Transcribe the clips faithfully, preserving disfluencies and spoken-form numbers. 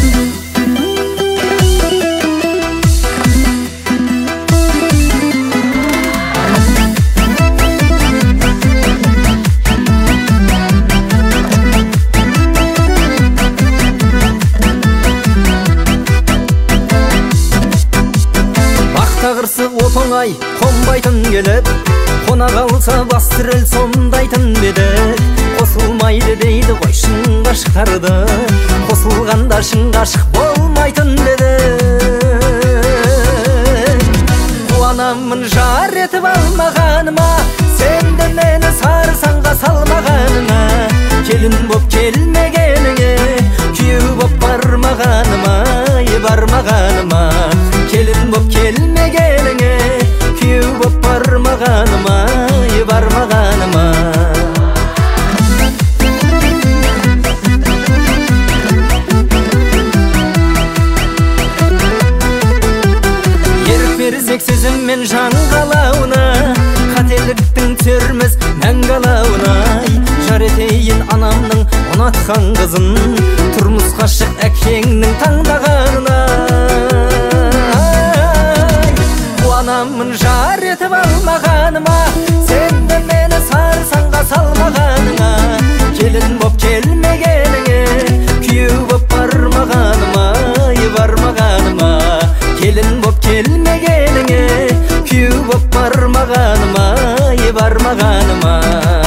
Қырсы оңай қонбайтын келіп, қона қалса бас тірел сомдайтын беді. Қосылмайды дейді ғой шын ғашықтарды, қосылғанда шын ғашық болмайтын беді. Қуанамын жар етіп алмағаныма, сен де мені сарсаңға салмағаныңа. Келін боп келмегеніңе, күйеу боп бармағаныма, бармағаныма. Келін боп келмегеніңе, күйеу боп бармағаныма, бармағаныма. Ерік берсек сөзіммен жан қалауына, қателіктің түсерміз мән қалауына. Жар етейін анамның ұнатқан қызын, тұрмысқа шық әкеңнің таңдағанына. Қуанамын жар етіп алмағаныма, сен де мені сарсаңға салмағаныңа. Келін боп келмегеніңе, күйеу боп бармағаныма, бармағаныма. Келін боп келмегеніңе, күйеу боп бармағаныма, бармағаныма.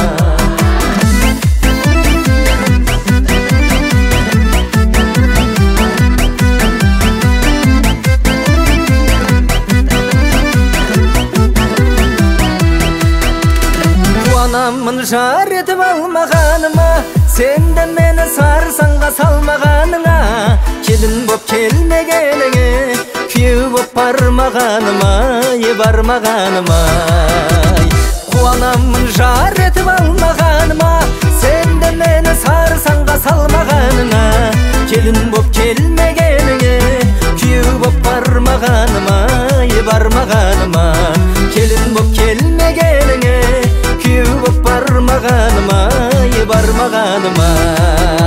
Қуанамын жар етіп алмағаныма, сен де мені сарсаңға салмағаныңа. Келін боп келмегеніңе, күйеу боп бармағаныма, бармағаныма. Қуанамын жар етіп алмағаныма, сен де мені сарсаңға салмағаныңа. Келін боп келмегеніңе, күйеу боп бармағаныма, бармағаныма. Келін боп келмегеніңе, күйеу боп бармағаныма, бармағаныма.